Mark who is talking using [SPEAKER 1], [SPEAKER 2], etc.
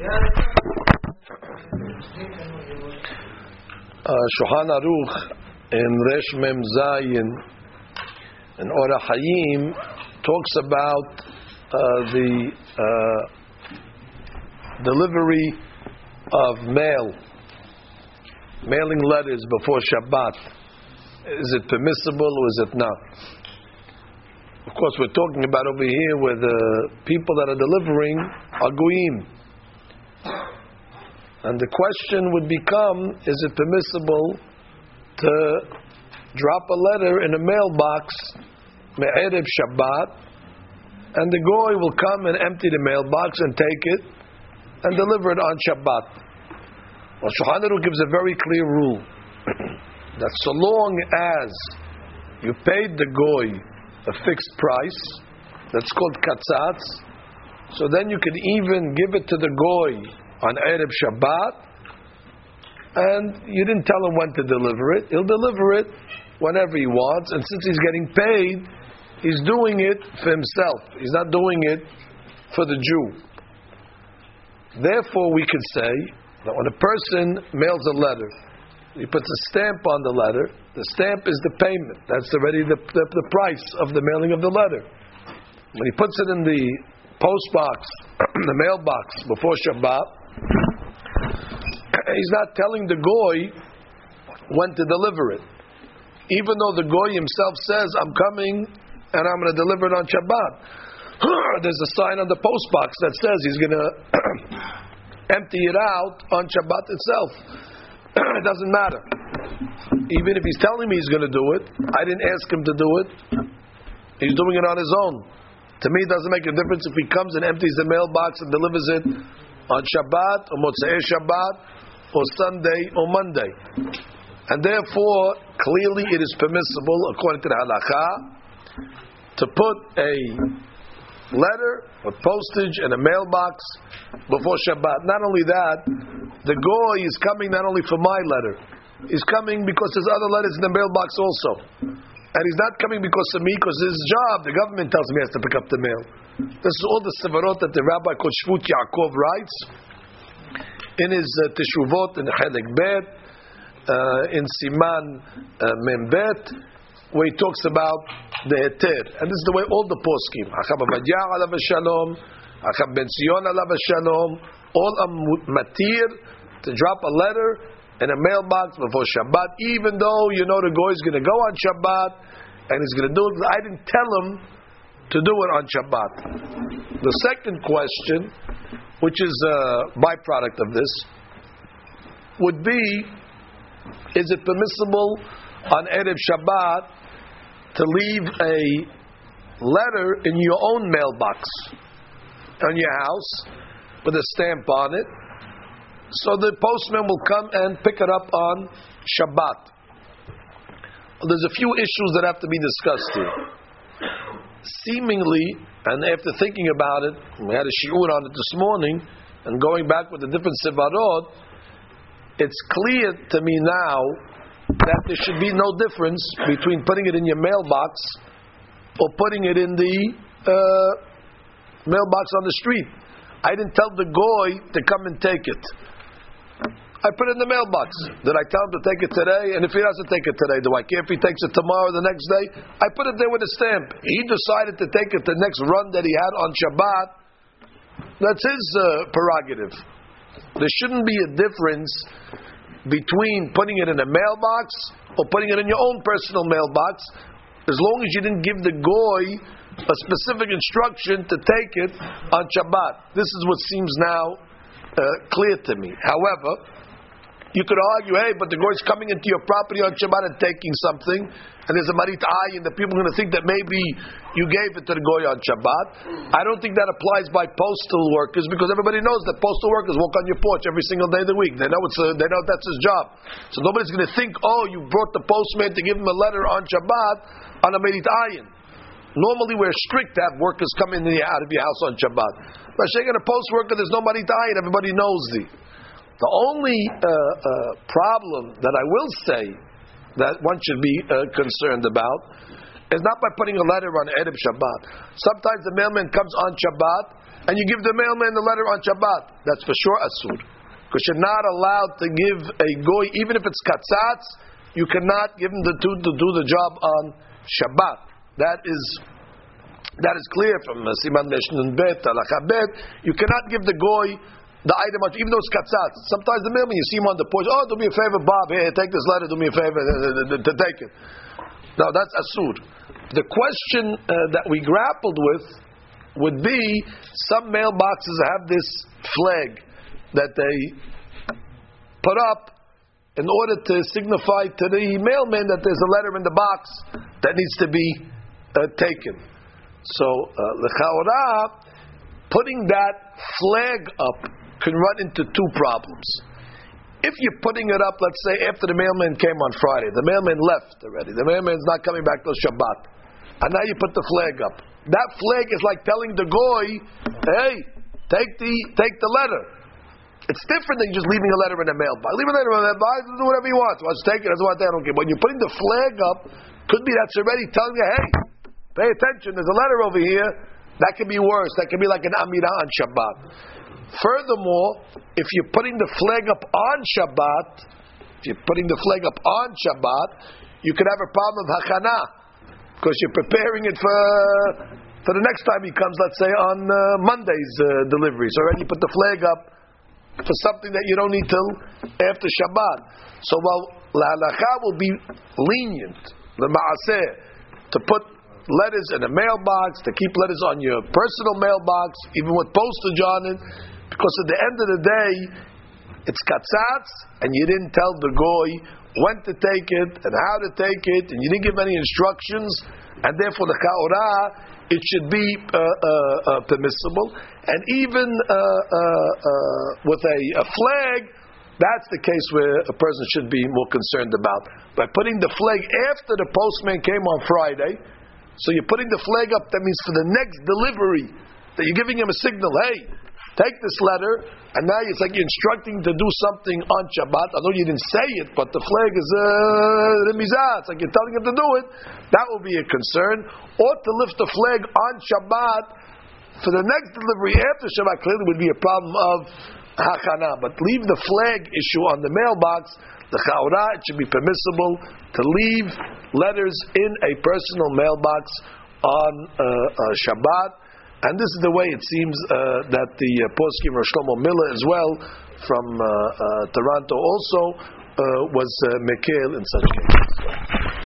[SPEAKER 1] Shulchan Aruch in Resh Mem Zayin and Orach Hayim talks about the delivery of mailing letters before Shabbat. Is it permissible or is it not? Of course, we're talking about over here where the people that are delivering are goyim. And the question would become, is it permissible to drop a letter in a mailbox me'erev Shabbat, and the goy will come and empty the mailbox and take it and deliver it on Shabbat? Well, Shulchan Aruch gives a very clear rule that so long as you paid the goy a fixed price, that's called katzatz, so then you can even give it to the goy on Erev Shabbat, and you didn't tell him when to deliver it. He'll deliver it whenever he wants, and since he's getting paid, he's doing it for himself. He's not doing it for the Jew. Therefore, we could say that when a person mails a letter, he puts a stamp on the letter. The stamp is the payment. That's already the price of the mailing of the letter. When he puts it in the post box, the mailbox before Shabbat, he's not telling the goy when to deliver it. Even though the goy himself says, I'm coming and I'm going to deliver it on Shabbat. There's a sign on the post box that says he's going to empty it out on Shabbat itself. It doesn't matter. Even if he's telling me he's going to do it, I didn't ask him to do it. He's doing it on his own. To me, it doesn't make a difference if he comes and empties the mailbox and delivers it on Shabbat or Motzei Shabbat or Sunday or Monday. And therefore, clearly it is permissible, according to the halakha, to put a letter or postage in a mailbox before Shabbat. Not only that, the goy is coming not only for my letter, he's coming because there's other letters in the mailbox also. And he's not coming because of me, because his job, the government tells him he has to pick up the mail. This is all the sevarot that the Rabbi called Shvut Yaakov writes in his Teshuvot in Chelek Bet, in Siman Mem Bet, where he talks about the heter. And this is the way all the poskim, Achab Avadia alav shalom, Achab Ben Zion alav shalom, all are matir to drop a letter in a mailbox before Shabbat, even though you know the goy is going to go on Shabbat and he's going to do it. I didn't tell him to do it on Shabbat. The second question, which is a byproduct of this, would be, is it permissible on Erev Shabbat to leave a letter in your own mailbox on your house with a stamp on it, so the postman will come and pick it up on Shabbat? Well, there's a few issues that have to be discussed here. Seemingly, and after thinking about it, we had a shiur on it this morning, and going back with the different sevarot, it's clear to me now that there should be no difference between putting it in your mailbox or putting it in the mailbox on the street. I didn't tell the goy to come and take it. I put it in the mailbox. Did I tell him to take it today? And if he doesn't take it today, do I care if he takes it tomorrow or the next day? I put it there with a stamp. He decided to take it the next run that he had on Shabbat. That's his prerogative. There shouldn't be a difference between putting it in a mailbox or putting it in your own personal mailbox, as long as you didn't give the goy a specific instruction to take it on Shabbat. This is what seems now clear to me. However, you could argue, hey, but the goy is coming into your property on Shabbat and taking something, and there's a marit ayin, the people are going to think that maybe you gave it to the goy on Shabbat. I don't think that applies by postal workers, because everybody knows that postal workers walk on your porch every single day of the week. They know that's his job. So nobody's going to think, oh, you brought the postman to give him a letter on Shabbat on a marit ayin. Normally we're strict to have workers come in and out of your house on Shabbat. But shaking a post worker, there's no marit ayin, everybody knows thee. The only problem that I will say that one should be concerned about is not by putting a letter on Erev Shabbat. Sometimes the mailman comes on Shabbat, and you give the mailman the letter on Shabbat. That's for sure asur. Because you're not allowed to give a goy, even if it's katzatz, you cannot give him to do the job on Shabbat. That is clear from Siman Meshnun Bet, Halacha Bet. You cannot give the goy the item, even though it's katzatz. Sometimes the mailman, you see him on the porch, do me a favor, Bob, here, take this letter, do me a favor to take it. No, that's asur. The question that we grappled with would be, some mailboxes have this flag that they put up in order to signify to the mailman that there's a letter in the box that needs to be taken. So, l'chaorah, putting that flag up can run into two problems. If you're putting it up, let's say after the mailman came on Friday, the mailman left already, the mailman's not coming back till Shabbat, and now you put the flag up. That flag is like telling the goy, hey, take the letter. It's different than just leaving a letter in a mailbox. Leave a letter in a mailbox, do whatever you want. Let's take it, doesn't want that, I don't care. When you're putting the flag up, could be that's already telling you, hey, pay attention, there's a letter over here. That could be worse. That could be like an amirah on Shabbat. Furthermore, if you're putting the flag up on Shabbat, you could have a problem of hachana, because you're preparing it for the next time he comes, let's say on Monday's delivery. So already you put the flag up for something that you don't need till after Shabbat. So while la halacha will be lenient, the ma'aseh, to put letters in a mailbox, to keep letters on your personal mailbox, even with postage on it, because at the end of the day, it's katzatz, and you didn't tell the goy when to take it and how to take it, and you didn't give any instructions, and therefore the chaorah, it should be permissible. And even with a flag, that's the case where a person should be more concerned about. By putting the flag after the postman came on Friday, so you're putting the flag up, that means for the next delivery, that you're giving him a signal, hey, take this letter, and now it's like you're instructing to do something on Shabbat. I know you didn't say it, but the flag is remizah. It's like you're telling him to do it. That will be a concern. Or to lift the flag on Shabbat for the next delivery after Shabbat clearly would be a problem of hachana. But leave the flag issue on the mailbox. The chaorah, it should be permissible to leave letters in a personal mailbox on Shabbat. And this is the way it seems that the poskim Rosh Shlomo Miller as well from Toronto also was mekel in such cases.